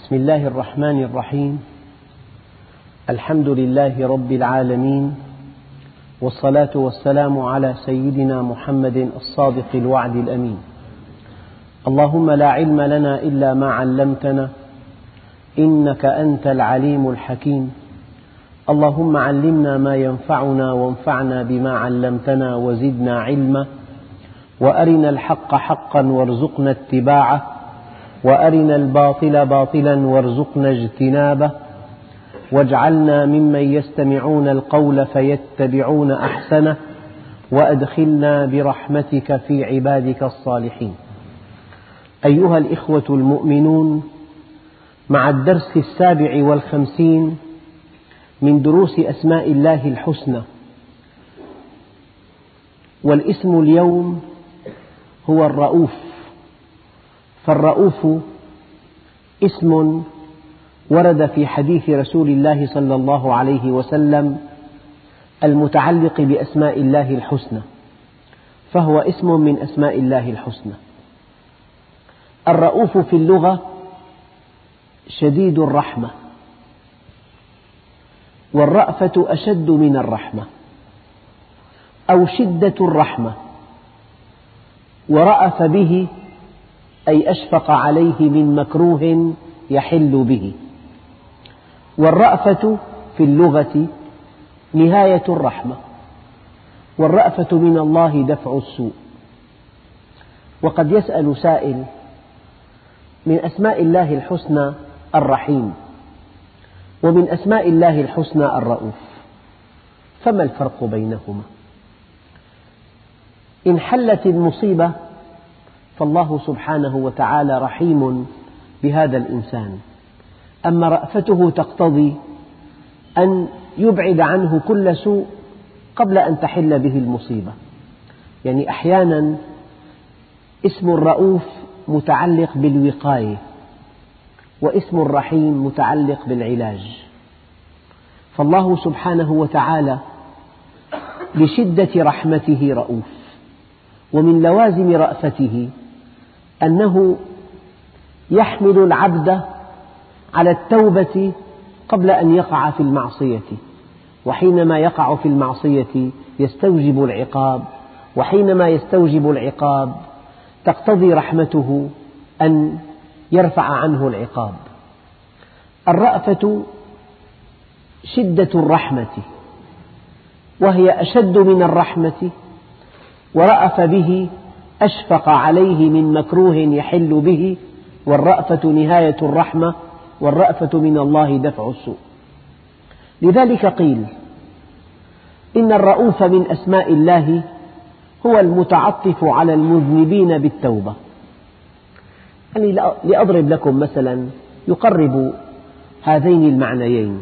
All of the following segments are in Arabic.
بسم الله الرحمن الرحيم. الحمد لله رب العالمين، والصلاة والسلام على سيدنا محمد الصادق الوعد الأمين. اللهم لا علم لنا إلا ما علمتنا، إنك أنت العليم الحكيم. اللهم علمنا ما ينفعنا وانفعنا بما علمتنا وزدنا علما، وأرنا الحق حقا وارزقنا اتباعه، وأرنا الباطل باطلا وارزقنا اجتنابه، واجعلنا ممن يستمعون القول فيتبعون أحسنه، وأدخلنا برحمتك في عبادك الصالحين. أيها الإخوة المؤمنون، مع الدرس 57 من دروس أسماء الله الحسنى، والاسم اليوم هو الرؤوف. فالرؤوف اسم ورد في حديث رسول الله صلى الله عليه وسلم المتعلق بأسماء الله الحسنى، فهو اسم من أسماء الله الحسنى. الرؤوف في اللغة شديد الرحمة، والرأفة أشد من الرحمة أو شدة الرحمة، ورأف به أي أشفق عليه من مكروه يحل به. والرأفة في اللغة نهاية الرحمة، والرأفة من الله دفع السوء. وقد يسأل سائل: من أسماء الله الحسنى الرحيم، ومن أسماء الله الحسنى الرؤوف، فما الفرق بينهما؟ إن حلت المصيبة فالله سبحانه وتعالى رحيم بهذا الإنسان، أما رأفته تقتضي أن يبعد عنه كل سوء قبل أن تحل به المصيبة. يعني أحيانا اسم الرؤوف متعلق بالوقاية، واسم الرحيم متعلق بالعلاج. فالله سبحانه وتعالى لشدة رحمته رؤوف، ومن لوازم رأفته أنه يحمل العبد على التوبة قبل أن يقع في المعصية، وحينما يقع في المعصية يستوجب العقاب، وحينما يستوجب العقاب تقتضي رحمته أن يرفع عنه العقاب. الرأفة شدة الرحمة، وهي أشد من الرحمة، ورأف به أشفق عليه من مكروه يحل به. والرأفة نهاية الرحمة، والرأفة من الله دفع السوء. لذلك قيل إن الرؤوف من أسماء الله هو المتعطف على المذنبين بالتوبة. يعني لأضرب لكم مثلا يقرب هذين المعنيين.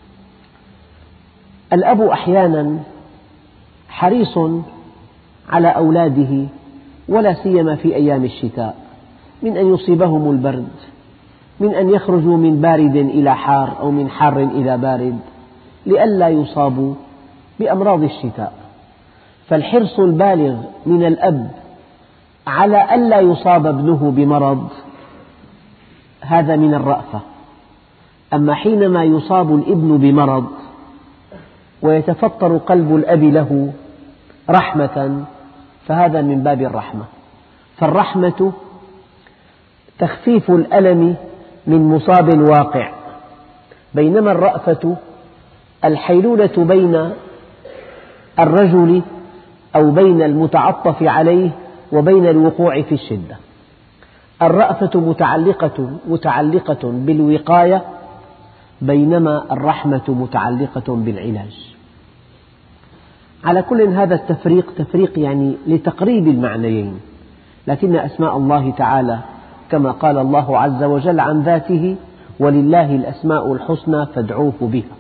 الأب أحيانا حريص على أولاده، ولا سيما في أيام الشتاء، من أن يصيبهم البرد، من أن يخرجوا من بارد إلى حار أو من حار إلى بارد، لئلا يصابوا بأمراض الشتاء. فالحرص البالغ من الأب على ألا يصاب ابنه بمرض هذا من الرأفة. أما حينما يصاب الابن بمرض ويتفطر قلب الأب له رحمة، فهذا من باب الرحمة. فالرحمة تخفيف الألم من مصاب واقع، بينما الرأفة الحيلولة بين الرجل أو بين المتعطف عليه وبين الوقوع في الشدة. الرأفة متعلقة بالوقاية، بينما الرحمة متعلقة بالعلاج. على كل هذا التفريق تفريق يعني لتقريب المعنيين، لكن أسماء الله تعالى كما قال الله عز وجل عن ذاته: ولله الأسماء الحسنى فادعوه بها.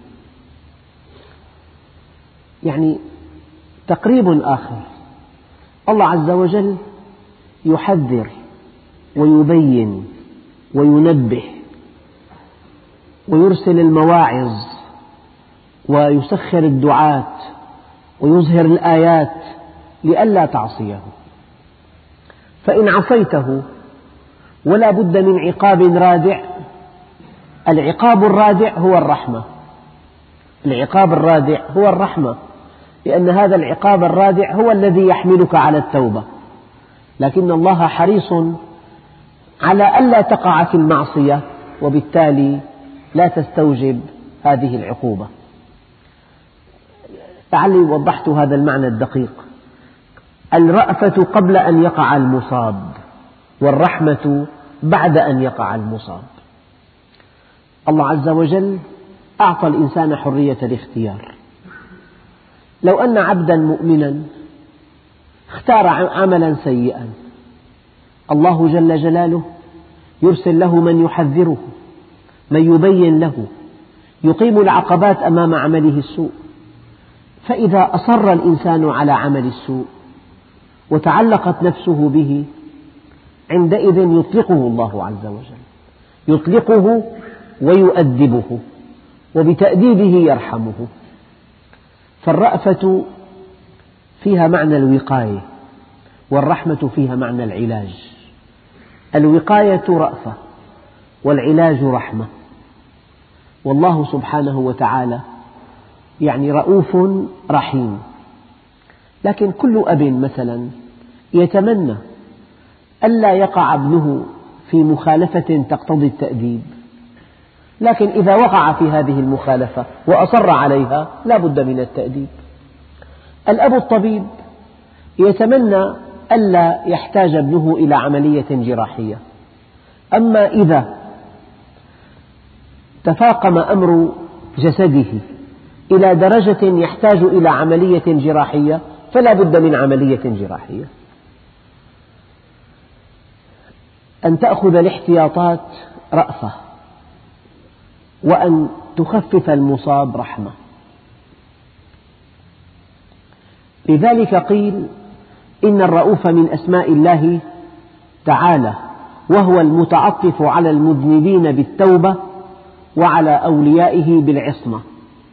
يعني تقريب آخر. الله عز وجل يحذر ويبين وينبه ويرسل المواعظ ويسخر الدعاة ويظهر الآيات لئلا تعصيه. فإن عصيته ولا بد من عقاب رادع العقاب الرادع هو الرحمة، العقاب الرادع هو الرحمة، لأن هذا العقاب الرادع هو الذي يحملك على التوبة، لكن الله حريص على ألا تقع في المعصية، وبالتالي لا تستوجب هذه العقوبة. لعلي وضحت هذا المعنى الدقيق. الرأفة قبل أن يقع المصاب، والرحمة بعد أن يقع المصاب. الله عز وجل أعطى الإنسان حرية الاختيار. لو أن عبدا مؤمنا اختار عملا سيئا، الله جل جلاله يرسل له من يحذره، من يبين له، يقيم العقبات أمام عمله السوء. فإذا أصر الإنسان على عمل السوء وتعلقت نفسه به، عندئذ يطلقه الله عز وجل، يطلقه ويؤدبه، وبتأديبه يرحمه. فالرأفة فيها معنى الوقاية، والرحمة فيها معنى العلاج. الوقاية رأفة، والعلاج رحمة. والله سبحانه وتعالى يعني رؤوف رحيم. لكن كل أب مثلا يتمنى ألا يقع ابنه في مخالفة تقتضي التأديب، لكن إذا وقع في هذه المخالفة وأصر عليها لا بد من التأديب. الأب الطبيب يتمنى ألا يحتاج ابنه إلى عملية جراحية، أما إذا تفاقم أمر جسده إلى درجة يحتاج إلى عملية جراحية فلا بد من عملية جراحية. أن تأخذ الاحتياطات رأفة، وأن تخفف المصاب رحمة. لذلك قيل إن الرؤوف من أسماء الله تعالى، وهو المتعطف على المذنبين بالتوبة وعلى أوليائه بالعصمة.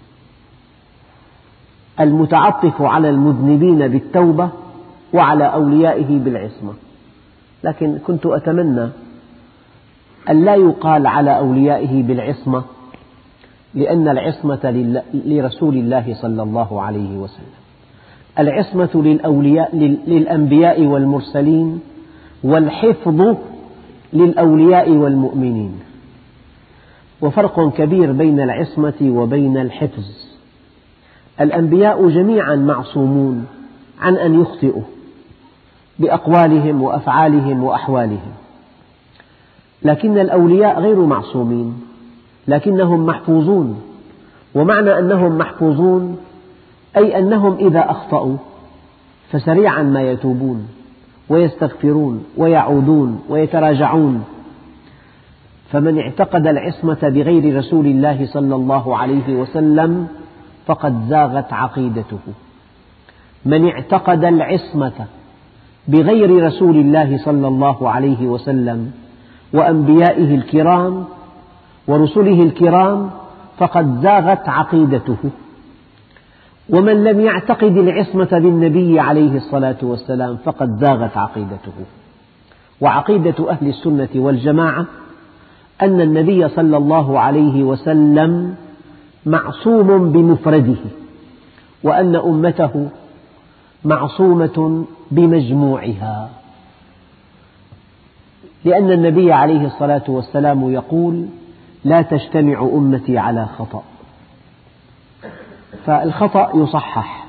المتعطف على المذنبين بالتوبة وعلى أوليائه بالعصمة. لكن كنت أتمنى أن لا يقال على أوليائه بالعصمة، لأن العصمة لرسول الله صلى الله عليه وسلم. العصمة للأنبياء والمرسلين، والحفظ للأولياء والمؤمنين. وفرق كبير بين العصمة وبين الحفظ. الأنبياء جميعا معصومون عن أن يخطئوا بأقوالهم وأفعالهم وأحوالهم، لكن الأولياء غير معصومين، لكنهم محفوظون. ومعنى أنهم محفوظون أي أنهم إذا أخطأوا فسريعا ما يتوبون ويستغفرون ويعودون ويتراجعون. فمن اعتقد العصمة بغير رسول الله صلى الله عليه وسلم فقد زاغت عقيدته. من اعتقد العصمة بغير رسول الله صلى الله عليه وسلم وأنبيائه الكرام ورسله الكرام فقد زاغت عقيدته. ومن لم يعتقد العصمة بالنبي عليه الصلاة والسلام فقد زاغت عقيدته. وعقيدة أهل السنة والجماعة أن النبي صلى الله عليه وسلم معصوم بمفرده، وأن أمته معصومة بمجموعها، لأن النبي عليه الصلاة والسلام يقول: لا تجتمع أمتي على خطأ. فالخطأ يصحح.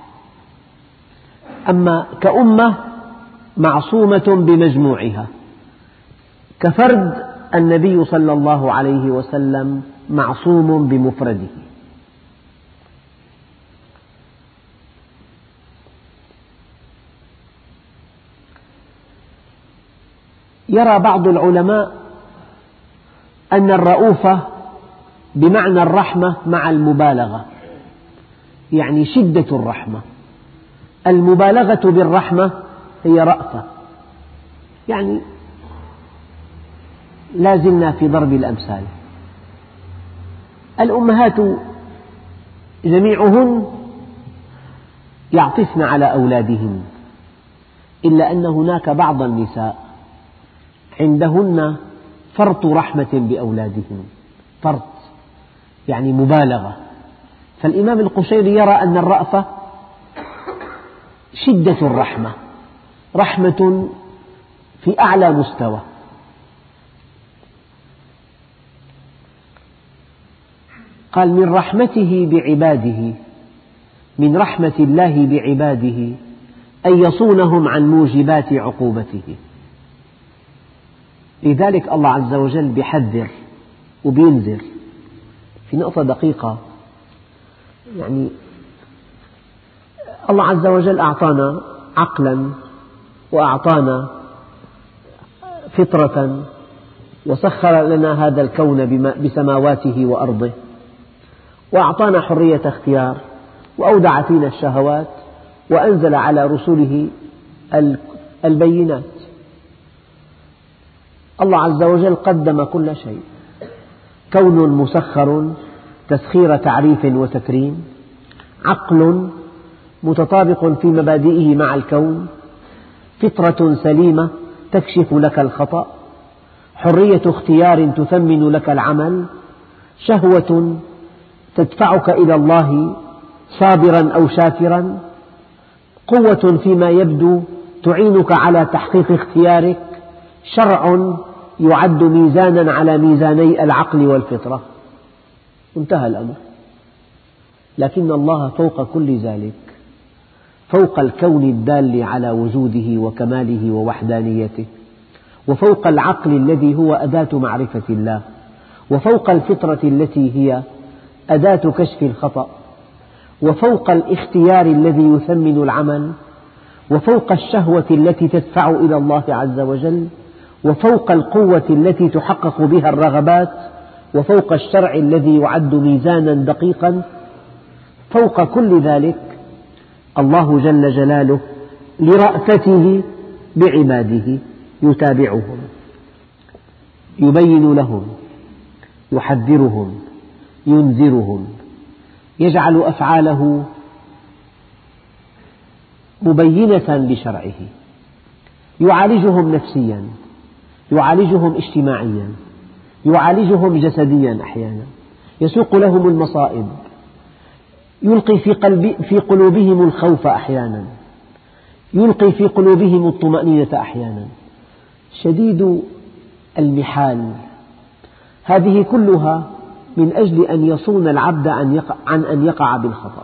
أما كأمة معصومة بمجموعها، كفرد النبي صلى الله عليه وسلم معصوم بمفرده. يرى بعض العلماء أن الرؤوفة بمعنى الرحمة مع المبالغة، يعني شدة الرحمة. المبالغة بالرحمة هي رأفة. يعني لا زلنا في ضرب الأمثال. الأمهات جميعهن يعطفن على أولادهن، إلا أن هناك بعض النساء عندهن فرط رحمة بأولادهن، فرط. يعني مبالغة. فالإمام القشيري يرى أن الرأفة شدة الرحمة، رحمة في أعلى مستوى. قال: من رحمته بعباده، من رحمة الله بعباده أن يصونهم عن موجبات عقوبته. لذلك الله عز وجل يحذر وبينذر. في نقطة دقيقة، يعني الله عز وجل أعطانا عقلا وأعطانا فطرة وسخر لنا هذا الكون بسماواته وأرضه، وأعطانا حرية اختيار، وأودع فينا الشهوات، وأنزل على رسله البينات. الله عز وجل قدم كل شيء، كون مسخر تسخير تعريف وتكريم، عقل متطابق في مبادئه مع الكون، فطرة سليمة تكشف لك الخطأ، حرية اختيار تثمن لك العمل، شهوة تدفعك إلى الله صابرا أو شاكرا، قوة فيما يبدو تعينك على تحقيق اختيارك، شرع يعد ميزانا على ميزاني العقل والفطرة. انتهى الأمر. لكن الله فوق كل ذلك، فوق الكون الدال على وجوده وكماله ووحدانيته، وفوق العقل الذي هو أداة معرفة الله، وفوق الفطرة التي هي أداة كشف الخطأ، وفوق الاختيار الذي يثمن العمل، وفوق الشهوة التي تدفع إلى الله عز وجل، وفوق القوة التي تحقق بها الرغبات، وفوق الشرع الذي يعد ميزانا دقيقا، فوق كل ذلك الله جل جلاله لرأفته بعباده يتابعهم، يبين لهم، يحذرهم، ينذرهم، يجعل أفعاله مبينة لشرعه، يعالجهم نفسيا، يعالجهم اجتماعيا، يعالجهم جسديا أحيانا، يسوق لهم المصائب، يلقي في قلوبهم الخوف أحيانا، يلقي في قلوبهم الطمأنينة أحيانا. شديد المحال. هذه كلها من أجل أن يصون العبد عن أن يقع بالخطأ.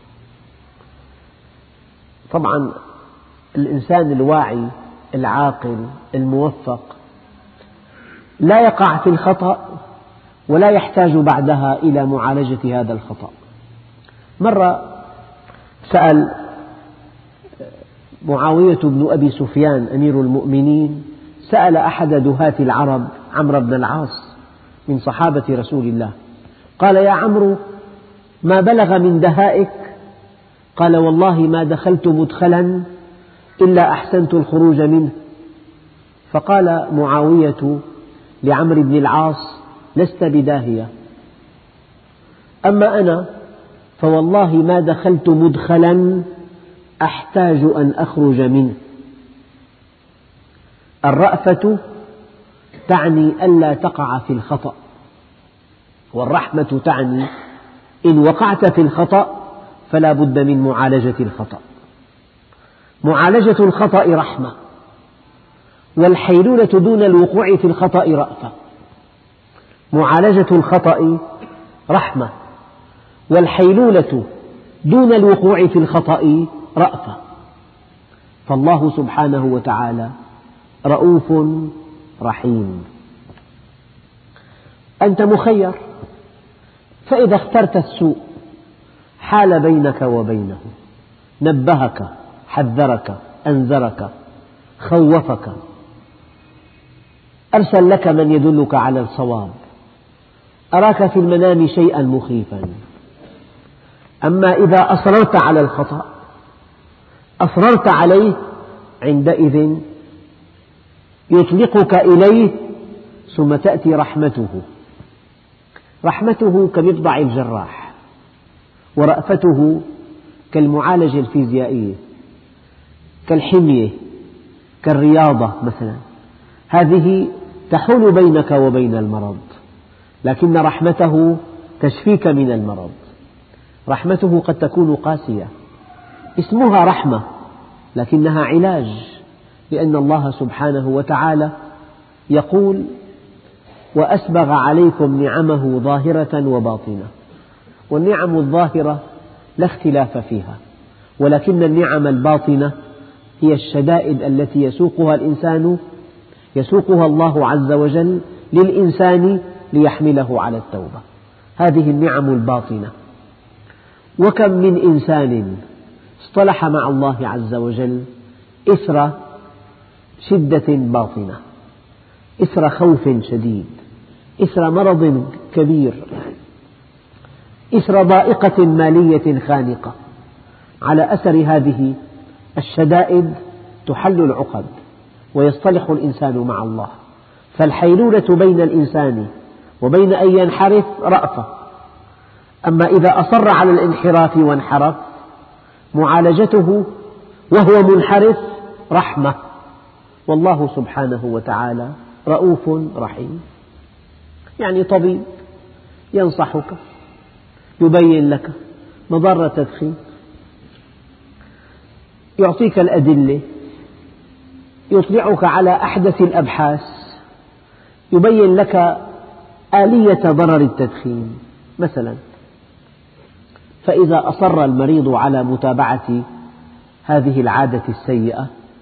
طبعا الإنسان الواعي العاقل الموفق لا يقع في الخطأ ولا يحتاج بعدها إلى معالجة هذا الخطأ. مرة سأل معاوية بن أبي سفيان أمير المؤمنين، سأل أحد دهاة العرب عمرو بن العاص من صحابة رسول الله، قال: يا عمرو، ما بلغ من دهائك؟ قال: والله ما دخلت مدخلا إلا أحسنت الخروج منه. فقال معاوية لعمرو بن العاص: لست بداهية، أما أنا فوالله ما دخلت مدخلا أحتاج أن أخرج منه. الرأفة تعني ألا تقع في الخطأ، والرحمة تعني إن وقعت في الخطأ فلا بد من معالجة الخطأ. معالجة الخطأ رحمة، والحيلولة دون الوقوع في الخطأ رأفة. معالجة الخطأ رحمة، والحيلولة دون الوقوع في الخطأ رأفة. فالله سبحانه وتعالى رؤوف رحيم. أنت مخير، فإذا اخترت السوء حال بينك وبينه، نبهك، حذرك، أنذرك، خوفك، أرسل لك من يدلك على الصواب، أراك في المنام شيئا مخيفا. أما إذا أصررت على الخطأ، أصررت عليه، عندئذ يطلقك إليه، ثم تأتي رحمته. رحمته كمضبع الجراح، ورأفته كالمعالجة الفيزيائية، كالحمية، كالرياضة مثلا. هذه تحول بينك وبين المرض، لكن رحمته تشفيك من المرض. رحمته قد تكون قاسية، اسمها رحمة لكنها علاج، لأن الله سبحانه وتعالى يقول: وأسبغ عليكم نعمه ظاهرة وباطنة. والنعم الظاهرة لا اختلاف فيها، ولكن النعم الباطنة هي الشدائد التي يسوقها الله عز وجل للإنسان ليحمله على التوبة. هذه النعم الباطنة. وكم من إنسان اصطلح مع الله عز وجل إثر شدة باطنة، إثر خوف شديد، إثر مرض كبير، إثر ضائقة مالية خانقة. على أثر هذه الشدائد تحل العقد ويصطلح الإنسان مع الله. فالحيلولة بين الإنسان وبين أن ينحرف رأفة، أما إذا أصر على الانحراف وانحرف معالجته وهو منحرف رحمة. والله سبحانه وتعالى رؤوف رحيم. يعني طبيب ينصحك، يبين لك مضار التدخين، يعطيك الأدلة، يطلعك على أحدث الأبحاث، يبين لك آلية ضرر التدخين مثلا. فإذا أصر المريض على متابعة هذه العادة السيئة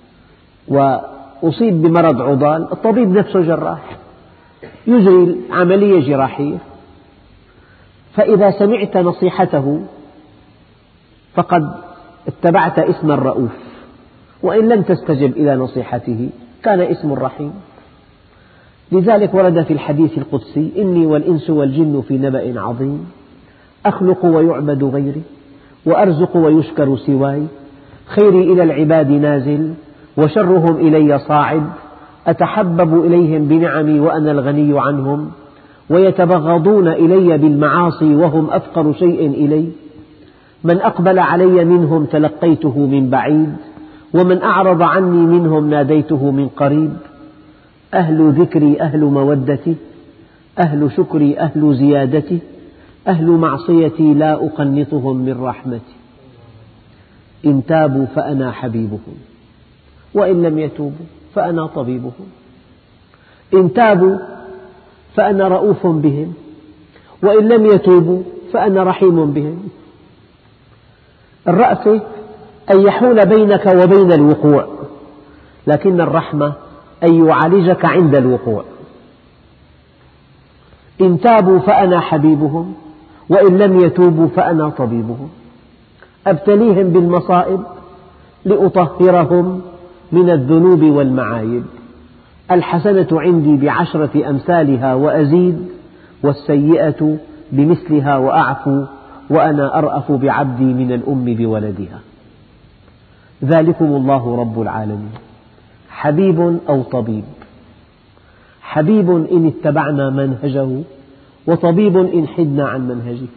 وأصيب بمرض عضال، الطبيب نفسه جراح يجري عملية جراحية، فإذا سمعت نصيحته فقد اتبعت اسم الرؤوف، وإن لم تستجب إلى نصيحته كان اسم الرحيم. لذلك ورد في الحديث القدسي: إني والإنس والجن في نبأ عظيم، أخلق ويعبد غيري، وأرزق ويشكر سواي، خيري إلى العباد نازل، وشرهم إلي صاعد، أتحبب إليهم بنعمي وأنا الغني عنهم، ويتبغضون إلي بالمعاصي وهم أفقر شيء إلي، من أقبل علي منهم تلقيته من بعيد، ومن أعرض عني منهم ناديته من قريب، أهل ذكري أهل مودتي، أهل شكري أهل زيادتي، أهل معصيتي لا أقنطهم من رحمتي، إن تابوا فأنا حبيبهم، وإن لم يتوبوا فأنا طبيبهم. إن تابوا فأنا رؤوف بهم، وإن لم يتوبوا فأنا رحيم بهم. الرأفة أن يحول بينك وبين الوقوع، لكن الرحمة أن يعالجك عند الوقوع. إن تابوا فأنا حبيبهم، وإن لم يتوبوا فأنا طبيبهم. أبتليهم بالمصائب لأطهرهم من الذنوب والمعايب. الحسنة عندي بعشرة أمثالها وأزيد، والسيئة بمثلها وأعفو، وأنا أرأف بعبدي من الأم بولدها. ذلكم الله رب العالمين، حبيب أو طبيب. حبيب إن اتبعنا منهجه، وطبيب إن حدنا عن منهجه.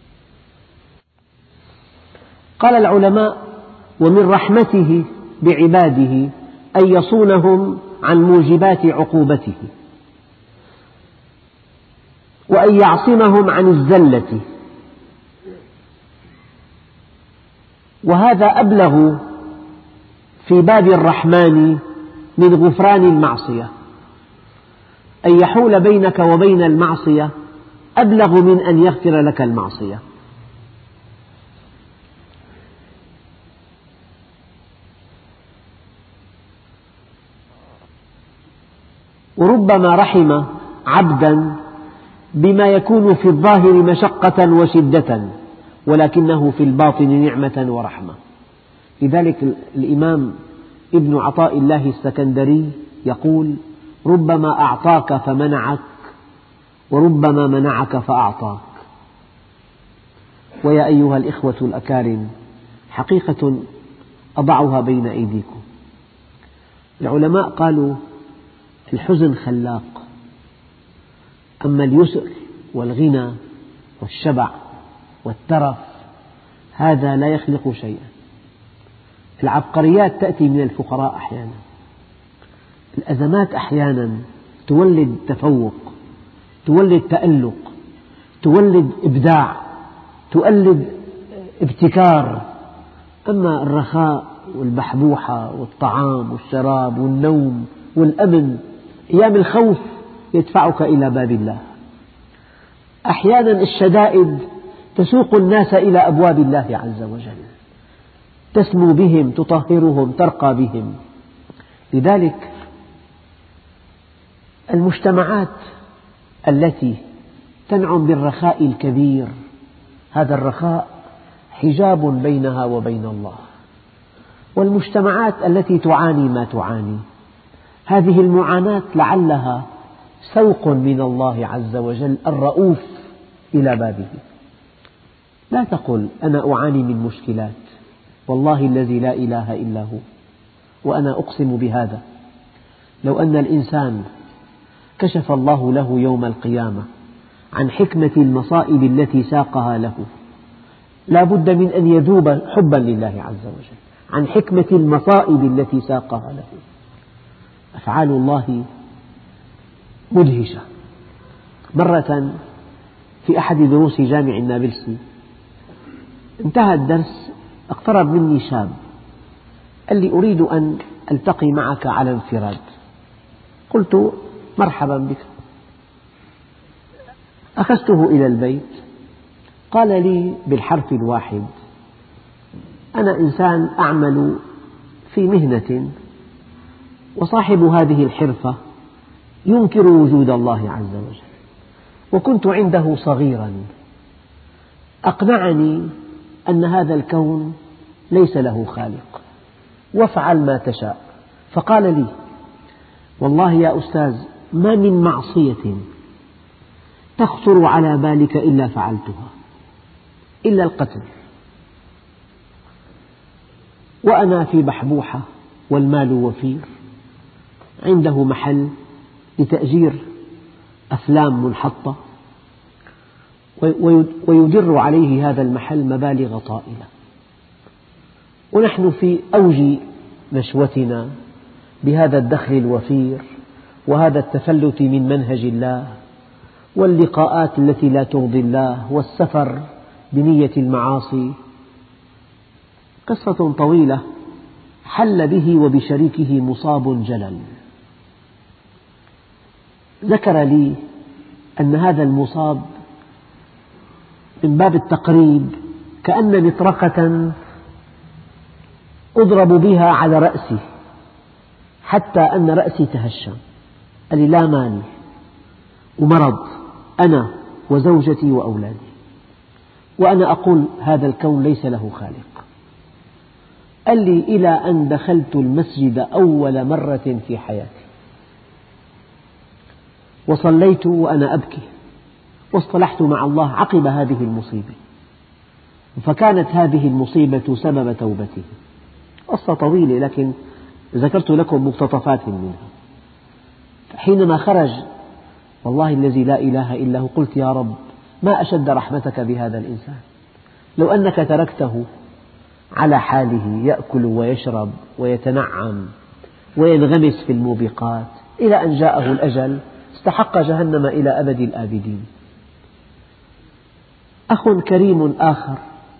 قال العلماء: ومن رحمته بعباده أن يصونهم عن موجبات عقوبته، وأن يعصمهم عن الزلة، وهذا أبلغ في باب الرحمن من غفران المعصية. أن يحول بينك وبين المعصية أبلغ من أن يغفر لك المعصية. وربما رحم عبدا بما يكون في الظاهر مشقة وشدة، ولكنه في الباطن نعمة ورحمة. لذلك الإمام ابن عطاء الله السكندري يقول: ربما أعطاك فمنعك، وربما منعك فأعطاك. ويا أيها الإخوة الأكارم، حقيقة أضعها بين أيديكم. العلماء قالوا: الحزن خلاق، أما اليسر والغنى والشبع والترف هذا لا يخلق شيئا. العبقريات تأتي من الفقراء أحيانا، الأزمات أحيانا تولد تفوق، تولد تألق، تولد إبداع، تولد ابتكار. أما الرخاء والبحبوحة والطعام والشراب والنوم والأمن، أيام الخوف يدفعك إلى باب الله. أحيانا الشدائد تسوق الناس إلى أبواب الله عز وجل، تسمو بهم، تطهرهم، ترقى بهم. لذلك المجتمعات التي تنعم بالرخاء الكبير، هذا الرخاء حجاب بينها وبين الله. والمجتمعات التي تعاني ما تعاني، هذه المعاناة لعلها سوق من الله عز وجل الرؤوف إلى بابه. لا تقل أنا أعاني من مشكلات، والله الذي لا إله إلا هو، وأنا أقسم بهذا، لو أن الإنسان كشف الله له يوم القيامة عن حكمة المصائب التي ساقها له، لا بد من أن يذوب حبا لله عز وجل عن حكمة المصائب التي ساقها له. أفعال الله مدهشة. مرة في أحد دروس جامع النابلسي انتهى الدرس، اقترب مني شاب قال لي أريد أن ألتقي معك على انفراد. قلت مرحبا بك. أخذته إلى البيت، قال لي بالحرف الواحد: أنا إنسان أعمل في مهنة، وصاحب هذه الحرفة ينكر وجود الله عز وجل، وكنت عنده صغيرا، أقنعني أن هذا الكون ليس له خالق، وافعل ما تشاء. فقال لي: والله يا أستاذ ما من معصية تخطر على بالك إلا فعلتها، إلا القتل، وأنا في بحبوحة والمال وفير، عنده محل لتأجير أفلام منحطة، ويدر عليه هذا المحل مبالغ طائلة، ونحن في أوج نشوتنا بهذا الدخل الوفير وهذا التفلت من منهج الله، واللقاءات التي لا ترضي الله، والسفر بنية المعاصي. قصة طويلة حل به وبشريكه مصاب جلل. ذكر لي أن هذا المصاب من باب التقريب كأن مطرقة أضرب بها على رأسي حتى أن رأسي تهشم. قال لي: لا مال ومرض، أنا وزوجتي وأولادي، وأنا أقول هذا الكون ليس له خالق. قال لي: إلى أن دخلت المسجد أول مرة في حياتي، وصليت وأنا أبكي، واصطلحت مع الله عقب هذه المصيبة، فكانت هذه المصيبة سبب توبته. قصة طويلة لكن ذكرت لكم مقتطفات منها. حينما خرج، والله الذي لا إله إلا هو، قلت: يا رب ما أشد رحمتك بهذا الإنسان، لو أنك تركته على حاله يأكل ويشرب ويتنعم وينغمس في الموبقات إلى أن جاءه الأجل، استحق جهنم إلى أبد الآبدين. أخ كريم آخر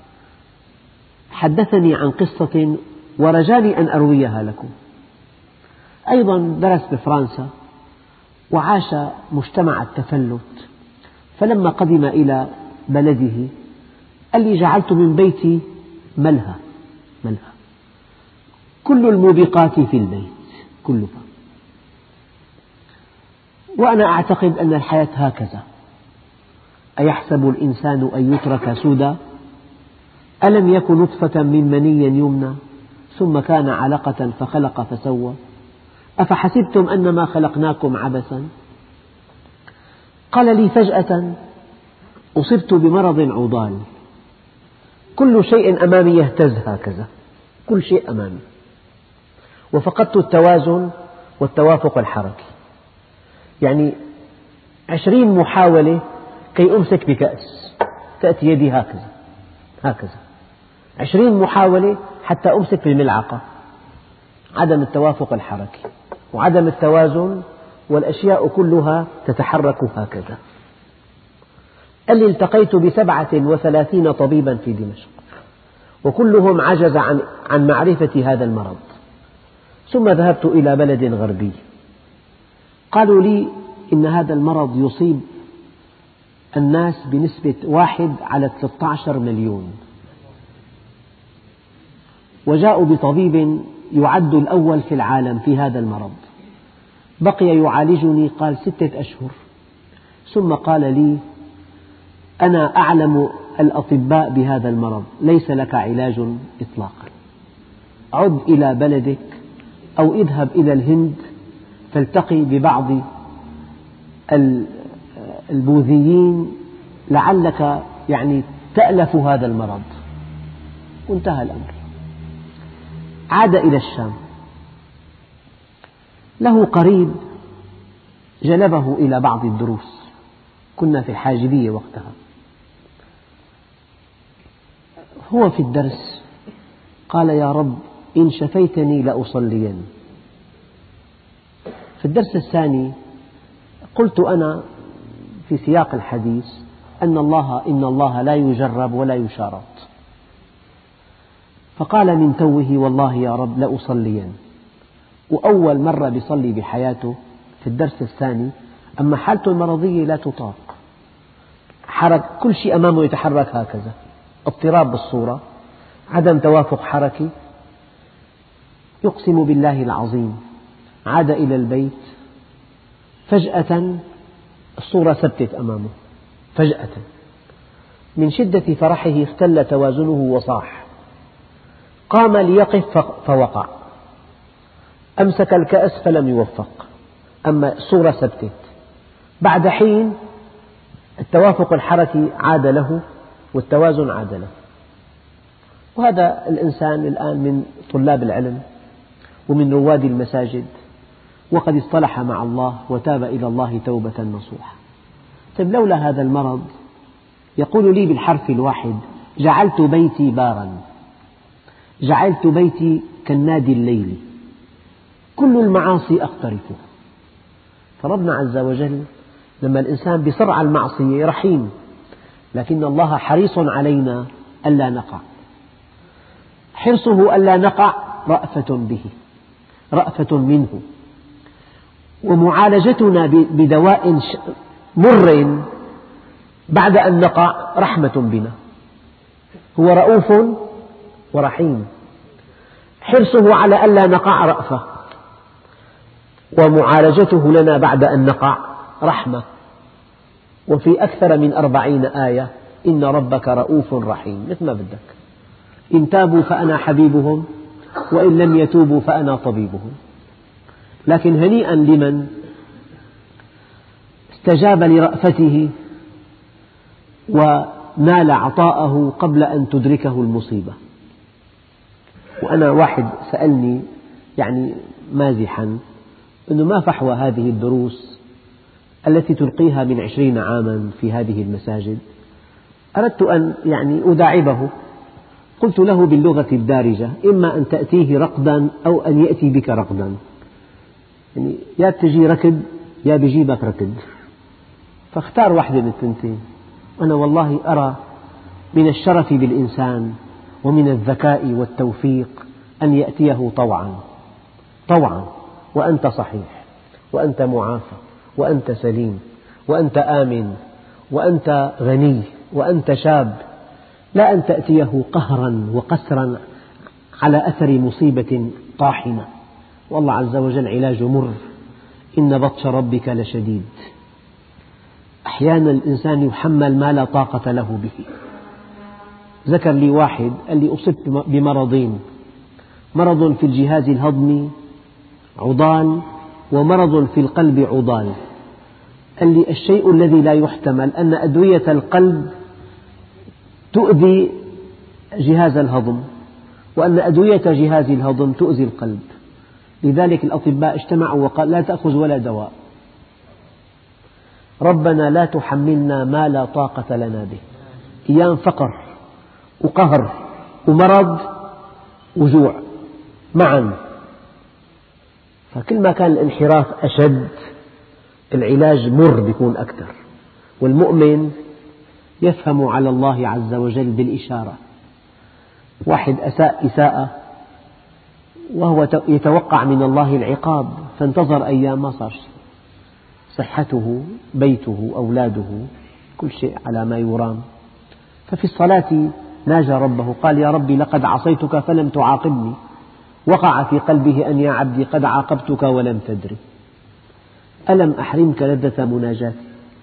حدثني عن قصة ورجاني أن أرويها لكم. أيضا درس بفرنسا وعاش مجتمع التفلت، فلما قدم إلى بلده قال لي: جعلت من بيتي ملهى، كل الموبقات في البيت كلها، وأنا أعتقد أن الحياة هكذا. أيحسب الإنسان أن يترك سدى؟ ألم يك نطفة من مني يمنى ثم كان علقة فخلق فسوى أفحسبتم أنما خلقناكم عبثا. قال لي: فجأة أصبت بمرض عضال، كل شيء أمامي يهتز هكذا، كل شيء أمامي، وفقدت التوازن والتوافق الحركي. يعني 20 محاولة كي أمسك بكأس، تأتي يدي هكذا 20 محاولة حتى أمسك بالملعقة. عدم التوافق الحركي وعدم التوازن، والأشياء كلها تتحرك هكذا. قال لي التقيت ب37 طبيبا في دمشق، وكلهم عجز عن معرفة هذا المرض. ثم ذهبت إلى بلد غربي، قالوا لي إن هذا المرض يصيب الناس بنسبة 1/13 مليون، وجاءوا بطبيب يعد الأول في العالم في هذا المرض، بقي يعالجني قال 6 أشهر، ثم قال لي: أنا أعلم الأطباء بهذا المرض، ليس لك علاج إطلاقا، عد إلى بلدك أو اذهب إلى الهند فالتقي ببعض البوذيين لعلك تألف هذا المرض. وانتهى الأمر. عاد إلى الشام، له قريب جلبه إلى بعض الدروس، كنا في الحاجبية وقتها. هو في الدرس قال: يا رب إن شفيتني لأصلين. في الدرس الثاني قلت أنا في سياق الحديث إن الله لا يجرب ولا يشارط، فقال من توه: والله يا رب لأصلين. وأول مرة بيصلي بحياته في الدرس الثاني، أما حالته المرضية لا تطاق، كل شيء أمامه يتحرك هكذا، اضطراب بالصورة، عدم توافق حركي. يقسم بالله العظيم عاد إلى البيت، فجأة الصورة ثبتت أمامه، فجأة من شدة فرحه اختل توازنه وصاح، قام ليقف فوقع، أمسك الكأس فلم يوفق، أما الصورة ثبتت. بعد حين التوافق الحركي عاد له والتوازن عاد له. وهذا الإنسان الآن من طلاب العلم ومن رواد المساجد، وقد اصطلح مع الله وتاب إلى الله توبة نصوحة. طيب لولا هذا المرض، يقول لي بالحرف الواحد: جعلت بيتي بارا، جعلت بيتي كالنادي الليلي، كل المعاصي أقترفه. فربنا عز وجل لما الإنسان بيصر على المعصية رحيم، لكن الله حريص علينا ألا نقع. حرصه ألا نقع رأفة به، رأفة منه، ومعالجتنا بدواء مر بعد أن نقع رحمة بنا. هو رؤوف ورحيم، حرصه على ألا نقع رأفة، ومعالجته لنا بعد أن نقع رحمة. وفي أكثر من 40 آية: إن ربك رؤوف رحيم. مثل ما بدك، إن تابوا فأنا حبيبهم، وإن لم يتوبوا فأنا طبيبهم. لكن هنيئا لمن استجاب لرأفته ونال عطاءه قبل أن تدركه المصيبة. وأنا واحد سألني مازحا أنه ما فحوى هذه الدروس التي تلقيها من 20 عاما في هذه المساجد. أردت أن أداعبه، قلت له باللغة الدارجة: إما أن تأتيه رقدا أو أن يأتي بك رقدا، يا تجي ركض يا بيجيبك ركض، فاختار واحدة من الثنتين. أنا والله أرى من الشرف بالإنسان ومن الذكاء والتوفيق أن يأتيه طوعا طوعا، وأنت صحيح، وأنت معافى، وأنت سليم، وأنت آمن، وأنت غني، وأنت شاب، لا أن تأتيه قهرا وقسرا على أثر مصيبة طاحنة. والله عز وجل علاج مر: إن بطش ربك لشديد. أحيانا الإنسان يحمل ما لا طاقة له به. ذكر لي واحد قال لي: أصبت بمرضين، مرض في الجهاز الهضمي عضال، ومرض في القلب عضال. قال لي: الشيء الذي لا يحتمل أن أدوية القلب تؤذي جهاز الهضم، وأن أدوية جهاز الهضم تؤذي القلب. لذلك الأطباء اجتمعوا وقالوا: لا تأخذ ولا دواء. ربنا لا تحملنا ما لا طاقة لنا به. أيام فقر وقهر ومرض وجوع معا، فكل ما كان الانحراف أشد العلاج مر بيكون أكثر. والمؤمن يفهم على الله عز وجل بالإشارة. واحد أساء إساءة وهو يتوقع من الله العقاب، فانتظر أيام ما صار شيء، صحته، بيته، أولاده، كل شيء على ما يرام. ففي الصلاة ناجى ربه قال: يا ربي لقد عصيتك فلم تعاقبني. وقع في قلبه أن يا عبدي قد عاقبتك ولم تدري، ألم أحرمك لذة مناجاتي.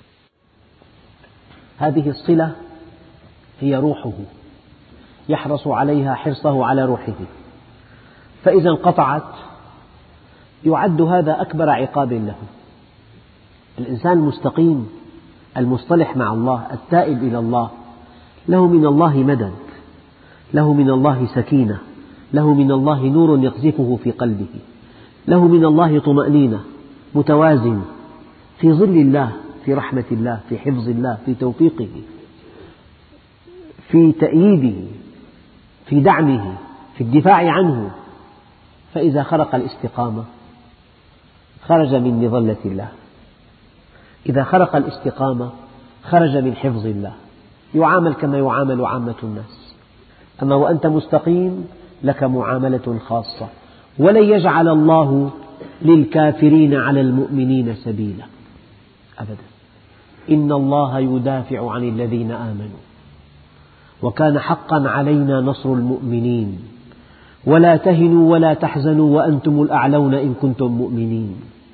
هذه الصلة هي روحه، يحرص عليها حرصه على روحه، فإذا انقطعت يعد هذا أكبر عقاب له. الإنسان المستقيم المصطلح مع الله التائب إلى الله له من الله مدد، له من الله سكينة، له من الله نور يقذفه في قلبه، له من الله طمأنينة، متوازن في ظل الله، في رحمة الله، في حفظ الله، في توفيقه، في تأييده، في دعمه، في الدفاع عنه. فإذا خرق الاستقامة خرج من مظلة الله، إذا خرق الاستقامة خرج من حفظ الله، يعامل كما يعامل عامة الناس. أما وأنت مستقيم لك معاملة خاصة، ولن يجعل الله للكافرين على المؤمنين سبيلا أبدا. إن الله يدافع عن الذين آمنوا وكان حقا علينا نصر المؤمنين ولا تهنوا ولا تحزنوا وأنتم الأعلون إن كنتم مؤمنين.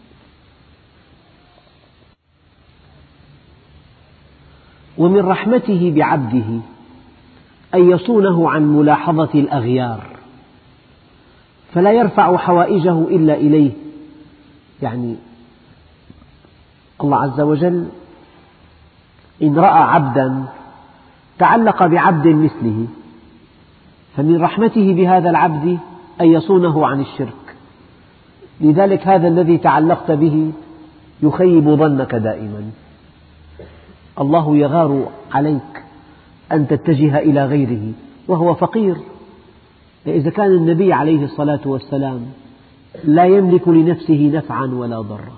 ومن رحمته بعبده أن يصونه عن ملاحظة الأغيار، فلا يرفع حوائجه إلا إليه. يعني الله عز وجل إن رأى عبدا تعلق بعبد مثله، فمن رحمته بهذا العبد أن يصونه عن الشرك. لذلك هذا الذي تعلقت به يخيب ظنك دائما. الله يغار عليك أن تتجه إلى غيره وهو فقير. إذا كان النبي عليه الصلاة والسلام لا يملك لنفسه نفعا ولا ضرا،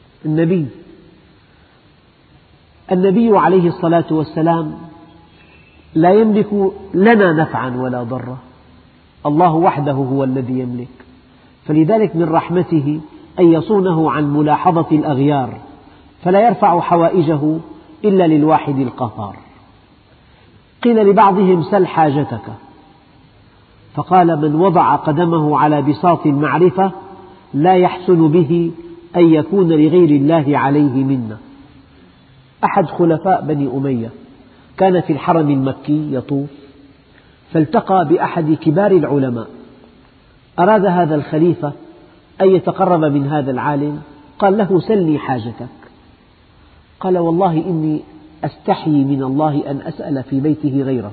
النبي عليه الصلاة والسلام لا يملك لنا نفعا ولا ضرا، الله وحده هو الذي يملك. فلذلك من رحمته أن يصونه عن ملاحظة الأغيار، فلا يرفع حوائجه إلا للواحد القهار. قيل لبعضهم: سل حاجتك، فقال: من وضع قدمه على بساط المعرفة لا يحسن به أن يكون لغير الله عليه منة. أحد خلفاء بني أمية كان في الحرم المكي يطوف، فالتقى بأحد كبار العلماء. أراد هذا الخليفة أن يتقرب من هذا العالم، قال له: سلني حاجتك. قال: والله إني أستحيي من الله أن أسأل في بيته غيره.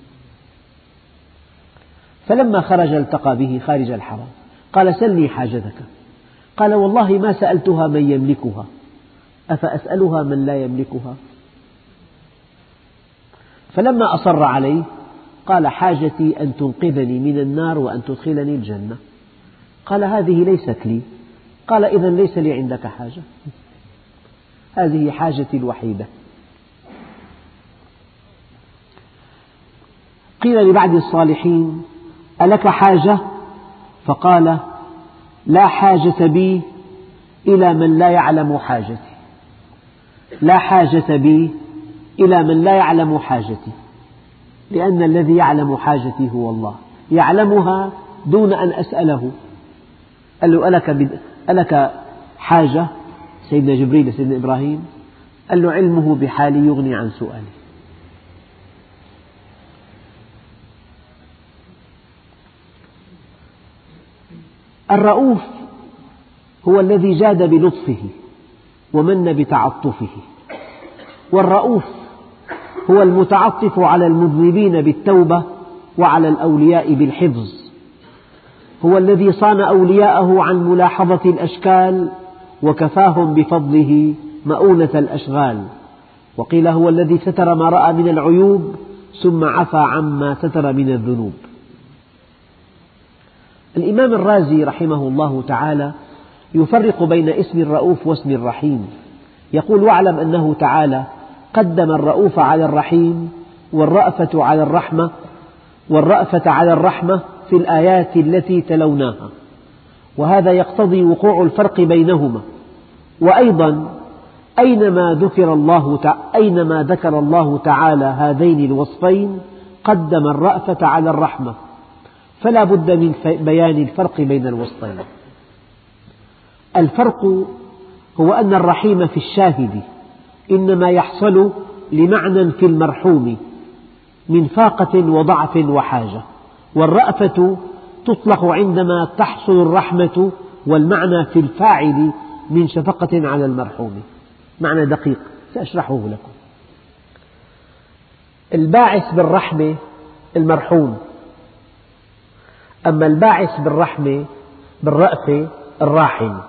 فلما خرج التقى به خارج الحرم، قال: سلني حاجتك. قال: والله ما سألتها من يملكها، أفأسألها من لا يملكها؟ فلما أصر عليه قال: حاجتي أن تنقذني من النار وأن تدخلني الجنة. قال: هذه ليست لي. قال: إذن ليس لي عندك حاجة، هذه حاجتي الوحيدة. قيل لبعض الصالحين: ألك حاجة؟ فقال: لا حاجة بي إلى من لا يعلم حاجتي، لا حاجة بي إلى من لا يعلم حاجتي، لأن الذي يعلم حاجتي هو الله، يعلمها دون أن أسأله. قال له: ألك حاجة؟ سيدنا جبريل سيدنا إبراهيم قال له: علمه بحالي يغني عن سؤالي. الرؤوف هو الذي جاد بلطفه ومن بتعطفه، والرؤوف هو المتعطف على المذنبين بالتوبة وعلى الأولياء بالحفظ، هو الذي صان أولياءه عن ملاحظة الأشكال وكفاهم بفضله مؤونة الأشغال. وقيل: هو الذي ستر ما رأى من العيوب ثم عفى عما ستر من الذنوب. الإمام الرازي رحمه الله تعالى يفرق بين اسم الرؤوف واسم الرحيم، يقول: واعلم أنه تعالى قدم الرؤوف على الرحيم والرأفة على الرحمة في الآيات التي تلوناها، وهذا يقتضي وقوع الفرق بينهما. وأيضا أينما ذكر الله تعالى هذين الوصفين قدم الرأفة على الرحمة، فلا بد من بيان الفرق بين الوصفين. الفرق هو أن الرحيم في الشاهد إنما يحصل لمعنى في المرحوم من فاقة وضعف وحاجة، والرأفة تطلق عندما تحصل الرحمة والمعنى في الفاعل من شفقة على المرحوم. معنى دقيق سأشرحه لكم. الباعث بالرحمة المرحوم، أما الباعث بالرأفة الراحم.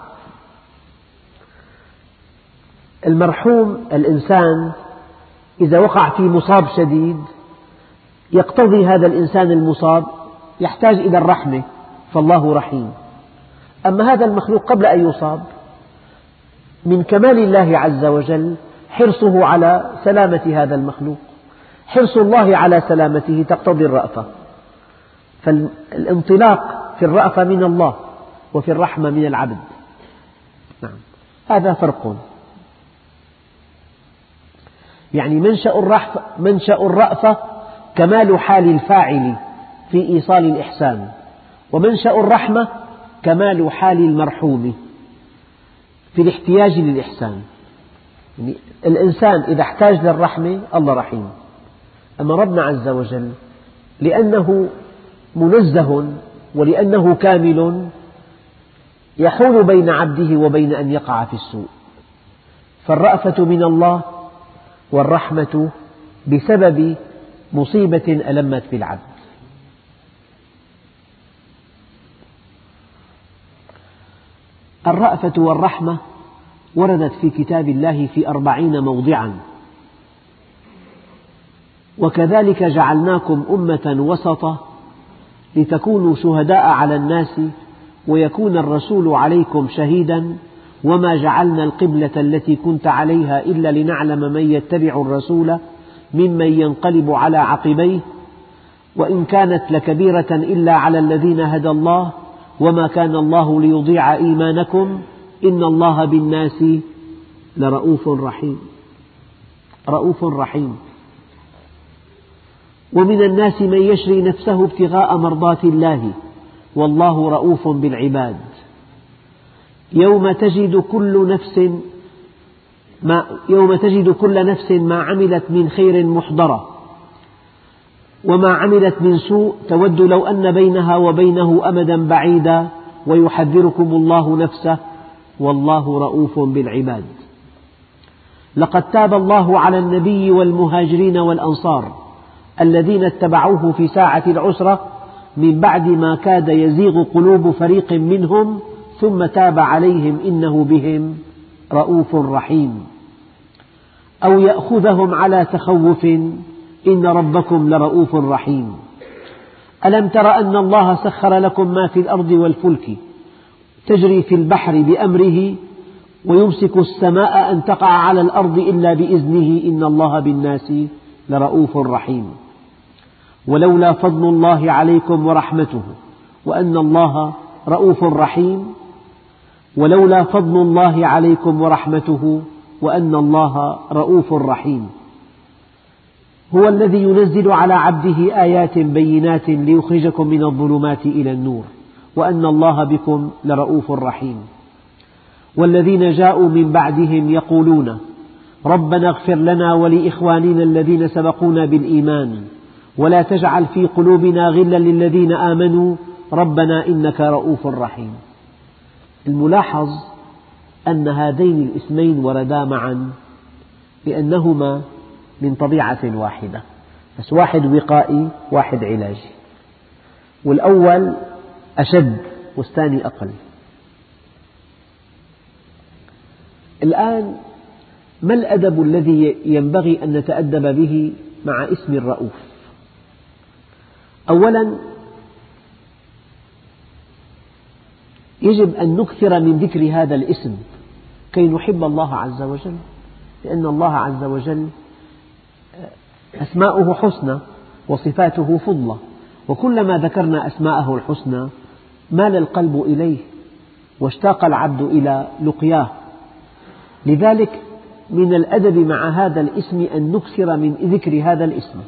المرحوم الإنسان إذا وقع في مصاب شديد يقتضي هذا الإنسان المصاب يحتاج إلى الرحمة، فالله رحيم. أما هذا المخلوق قبل أن يصاب من كمال الله عز وجل حرصه على سلامة هذا المخلوق، حرص الله على سلامته تقتضي الرأفة، فالانطلاق في الرأفة من الله وفي الرحمة من العبد. نعم، هذا فرق. يعني منشأ الرأفة كمال حال الفاعل في إيصال الإحسان، ومنشأ الرحمة كمال حال المرحوم في الاحتياج للإحسان. يعني الإنسان إذا احتاج للرحمة الله رحيم، أما ربنا عز وجل لأنه منزه ولأنه كامل يحول بين عبده وبين أن يقع في السوء، فالرأفة من الله والرحمة بسبب مصيبة ألمت بالعبد. الرأفة والرحمة وردت في كتاب الله في 40 موضعا، وكذلك جعلناكم أمة وسطا لتكونوا شهداء على الناس ويكون الرسول عليكم شهيدا وما جعلنا القبلة التي كنت عليها إلا لنعلم من يتبع الرسول ممن ينقلب على عقبيه وإن كانت لكبيرة إلا على الذين هدى الله وما كان الله ليضيع إيمانكم إن الله بالناس لرؤوف رحيم. رؤوف رحيم. ومن الناس من يشري نفسه ابتغاء مرضات الله والله رؤوف بالعباد. يوم تجد كل نفس ما عملت من خير محضرة وما عملت من سوء تود لو أن بينها وبينه أمدا بعيدا ويحذركم الله نفسه والله رؤوف بالعباد. لقد تاب الله على النبي والمهاجرين والأنصار الذين اتبعوه في ساعة العسرة من بعد ما كاد يزيغ قلوب فريق منهم ثم تاب عليهم إنه بهم رؤوف رحيم. أو يأخذهم على تخوف إن ربكم لرؤوف رحيم. ألم تر أن الله سخر لكم ما في الأرض والفلك تجري في البحر بأمره ويمسك السماء أن تقع على الأرض إلا بإذنه إن الله بالناس لرؤوف رحيم. ولولا فضل الله عليكم ورحمته وأن الله رؤوف رحيم ولولا فضل الله عليكم ورحمته وأن الله رؤوف رحيم. هو الذي ينزل على عبده آيات بينات ليخرجكم من الظلمات إلى النور وأن الله بكم لرؤوف رحيم. والذين جاءوا من بعدهم يقولون ربنا اغفر لنا ولإخواننا الذين سبقونا بالإيمان ولا تجعل في قلوبنا غلا للذين آمنوا ربنا إنك رؤوف رحيم. الملاحظ أن هذين الاسمين وردا معا لأنهما من طبيعة واحدة، بس واحد وقائي واحد علاجي، والأول أشد والثاني أقل. الآن ما الأدب الذي ينبغي أن نتأدب به مع اسم الرؤوف؟ أولا يجب أن نكثر من ذكر هذا الاسم كي نحب الله عز وجل، لأن الله عز وجل أسماؤه حسنى وصفاته فضلى، وكلما ذكرنا أسماءه الحسنى مال القلب إليه واشتاق العبد إلى لقياه. لذلك من الأدب مع هذا الاسم أن نكثر من ذكر هذا الاسم.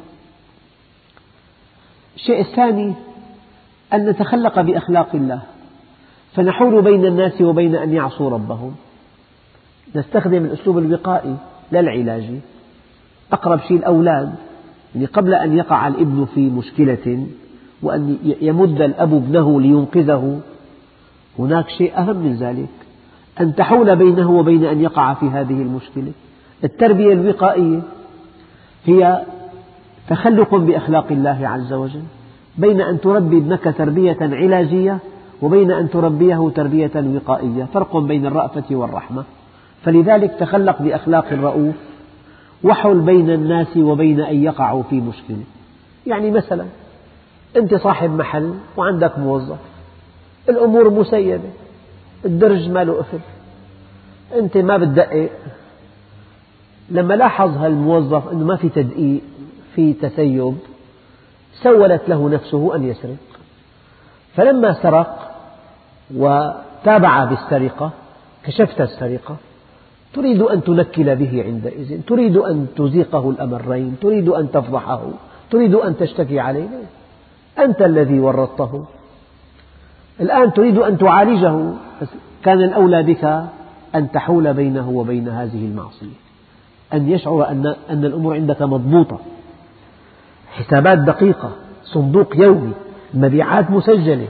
الشيء الثاني أن نتخلق بأخلاق الله، فنحول بين الناس وبين أن يعصوا ربهم. نستخدم الأسلوب الوقائي لا العلاجي. أقرب شيء الأولاد، يعني قبل أن يقع الابن في مشكلة وأن يمد الأب ابنه لينقذه، هناك شيء أهم من ذلك، أن تحول بينه وبين أن يقع في هذه المشكلة. التربية الوقائية هي تخلق بأخلاق الله عز وجل، بين أن تربي ابنك تربية علاجية وبين أن تربيه تربية وقائية، فرق بين الرأفة والرحمة. فلذلك تخلق بأخلاق الرؤوف، وحل بين الناس وبين أن يقعوا في مشكلة. يعني مثلا أنت صاحب محل وعندك موظف، الأمور مسيبة، الدرج ما له قفل، أنت ما بتدقق. لما لاحظ هالموظف أنه ما في تدقيق، في تسيب، سولت له نفسه أن يسرق. فلما سرق وتابع بالسرقة كشفت السرقة، تريد أن تنكل به عندئذ، تريد أن تزيقه الأمرين، تريد أن تفضحه، تريد أن تشتكي عليه. أنت الذي ورطته، الآن تريد أن تعالجه، كان الأولى بك أن تحول بينه وبين هذه المعصية، أن يشعر أن الأمور عندك مضبوطة، حسابات دقيقة، صندوق يومي، مبيعات مسجلة.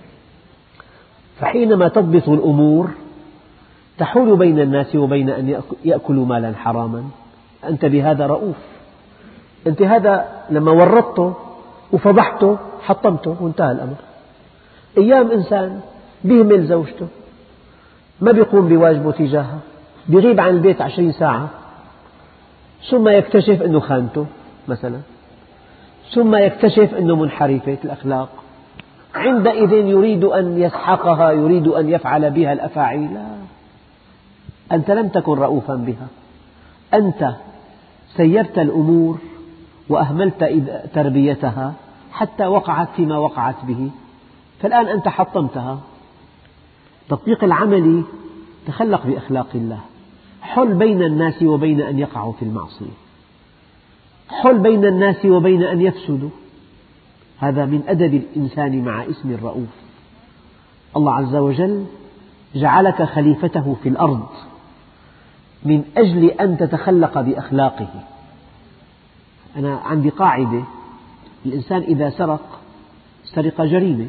فحينما تضبط الأمور تحول بين الناس وبين أن يأكلوا مالا حراما. أنت بهذا رؤوف. أنت هذا لما ورطته وفضحته حطمته وانتهى الأمر. أيام إنسان بيهمل زوجته، ما بيقوم بواجبه تجاهها، بيغيب عن البيت 20 ساعة، ثم يكتشف أنه خانته مثلا، ثم يكتشف أنه منحرفة الأخلاق، عندئذ يريد أن يسحقها، يريد أن يفعل بها الأفاعيل. لا، أنت لم تكن رؤوفا بها، أنت سيرت الأمور وأهملت تربيتها حتى وقعت فيما وقعت به، فالآن أنت حطمتها. التطبيق العملي تخلق بأخلاق الله، حل بين الناس وبين أن يقعوا في المعصية، حل بين الناس وبين أن يفسدوا. هذا من أدب الإنسان مع اسم الرؤوف. الله عز وجل جعلك خليفته في الأرض من أجل أن تتخلق بأخلاقه. أنا عندي قاعدة: الإنسان إذا سرق، سرقة جريمة.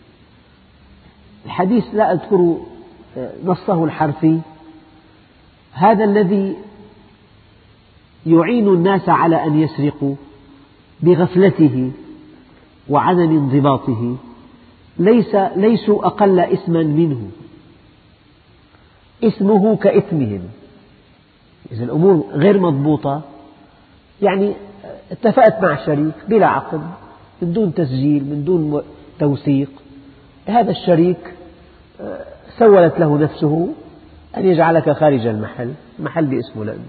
الحديث لا أذكر نصه الحرفي، هذا الذي يعين الناس على أن يسرقوا بغفلته وعدم انضباطه ليسوا أقل إثما منه، إثمه كإثمهم. إذا الأمور غير مضبوطة، يعني اتفقت مع شريك بلا عقد، من دون تسجيل، من دون توثيق، هذا الشريك سولت له نفسه أن يجعلك خارج المحل، محل باسمه لأنه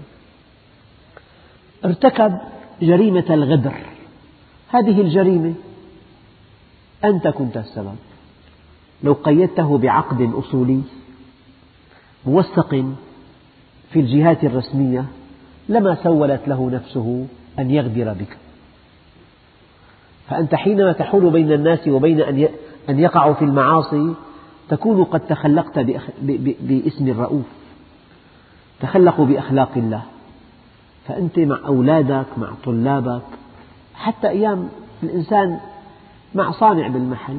ارتكب جريمة الغدر. هذه الجريمة أنت كنت السبب. لو قيدته بعقد أصولي موثق في الجهات الرسمية لما سولت له نفسه أن يغدر بك. فأنت حينما تحول بين الناس وبين أن يقعوا في المعاصي تكون قد تخلقت باسم الرؤوف، تخلقوا بأخلاق الله. فأنت مع أولادك، مع طلابك، حتى أيام الإنسان مع صانع بالمحل،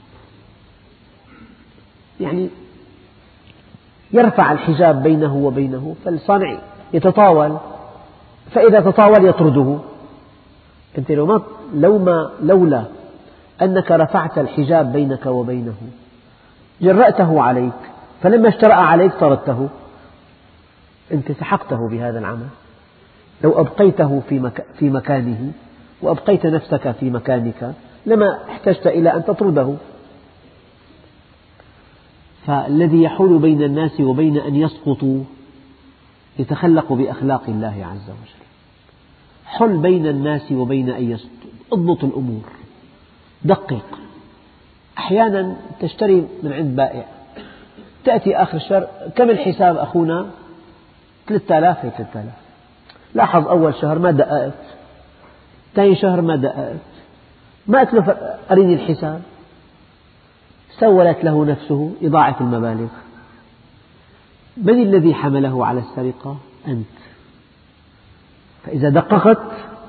يعني يرفع الحجاب بينه وبينه، فالصانع يتطاول، فإذا تطاول يطرده. أنت لولا أنك رفعت الحجاب بينك وبينه جرأته عليك، فلما اجترأ عليك طردته. أنت سحقته بهذا العمل. لو أبقيته في مكانه وأبقيت نفسك في مكانك لما احتجت إلى أن تطرده. فالذي يحول بين الناس وبين أن يسقطوا يتخلق بأخلاق الله عز وجل. حل بين الناس وبين أن يسطوا، اضبط الأمور، دقق. أحيانا تشتري من عند بائع، تأتي آخر الشهر كم الحساب أخونا؟ 3000. هي 3000. لاحظ أول شهر ما دققت، ثاني شهر ما دققت، ما قلت له أريني الحساب، سولت له نفسه إضاعة المبالغ. من الذي حمله على السرقة؟ أنت. فإذا دققت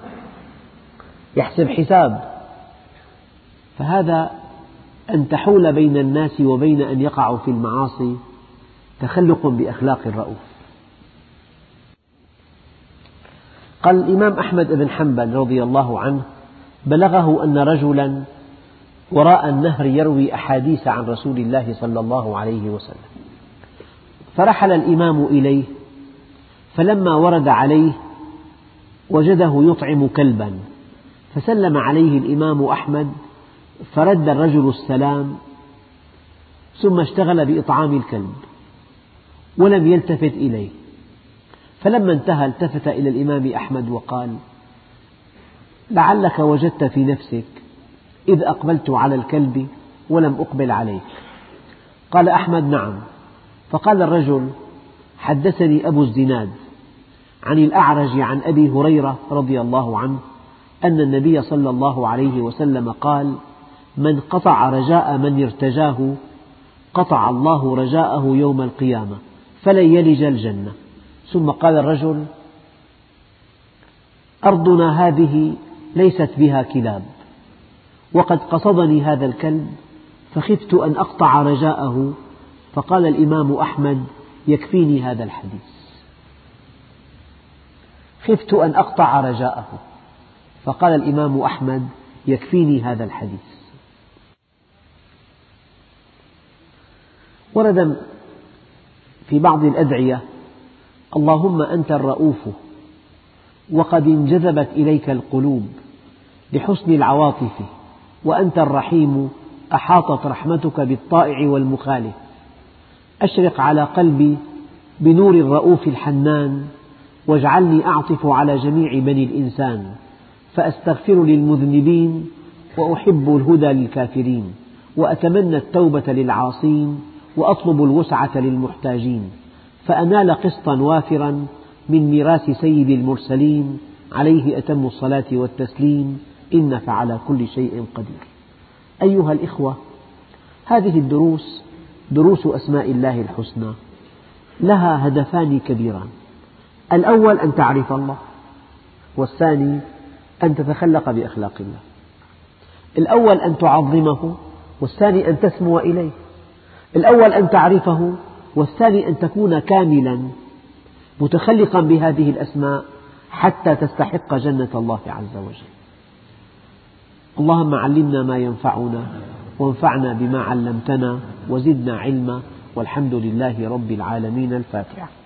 يحسب حساب. فهذا أن تحول بين الناس وبين أن يقعوا في المعاصي تخلق بأخلاق الرؤوف. قال الإمام أحمد بن حنبل رضي الله عنه: بلغه أن رجلا وراء النهر يروي أحاديث عن رسول الله صلى الله عليه وسلم، فرحل الإمام إليه، فلما ورد عليه وجده يطعم كلبا، فسلم عليه الإمام أحمد، فرد الرجل السلام ثم اشتغل بإطعام الكلب ولم يلتفت إليه. فلما انتهى التفت إلى الإمام أحمد وقال: لعلك وجدت في نفسك إذ أقبلت على الكلب ولم أقبل عليك. قال أحمد: نعم. فقال الرجل: حدثني أبو الزناد عن الأعرج عن أبي هريرة رضي الله عنه أن النبي صلى الله عليه وسلم قال: من قطع رجاء من ارتجاه قطع الله رجاءه يوم القيامة فلن يلج الجنة. ثم قال الرجل: أرضنا هذه ليست بها كلاب، وقد قصدني هذا الكلب فخفت أن أقطع رجاءه. فقال الإمام أحمد: يكفيني هذا الحديث. خفت أن أقطع رجاءه، فقال الإمام أحمد: يكفيني هذا الحديث. ورد في بعض الأدعية: اللهم أنت الرؤوف وقد انجذبت إليك القلوب لحسن العواطف، وأنت الرحيم أحاطت رحمتك بالطائع والمخالف، أشرق على قلبي بنور الرؤوف الحنان، واجعلني أعطف على جميع بني الإنسان، فأستغفر للمذنبين وأحب الهدى للكافرين، وأتمنى التوبة للعاصين وأطلب الوسعة للمحتاجين، فأنال قسطا وافرا من ميراث سيد المرسلين عليه أتم الصلاة والتسليم، إنك على كل شيء قدير. أيها الإخوة، هذه الدروس دروس أسماء الله الحسنى لها هدفان كبيران: الأول أن تعرف الله، والثاني أن تتخلق بأخلاق الله. الأول أن تعظمه، والثاني أن تسمو إليه. الأول أن تعرفه، والثاني أن تكون كاملا متخلقا بهذه الأسماء حتى تستحق جنة الله عز وجل. اللهم علمنا ما ينفعنا، وانفعنا بما علمتنا، وزدنا علما، والحمد لله رب العالمين. الفاتحة.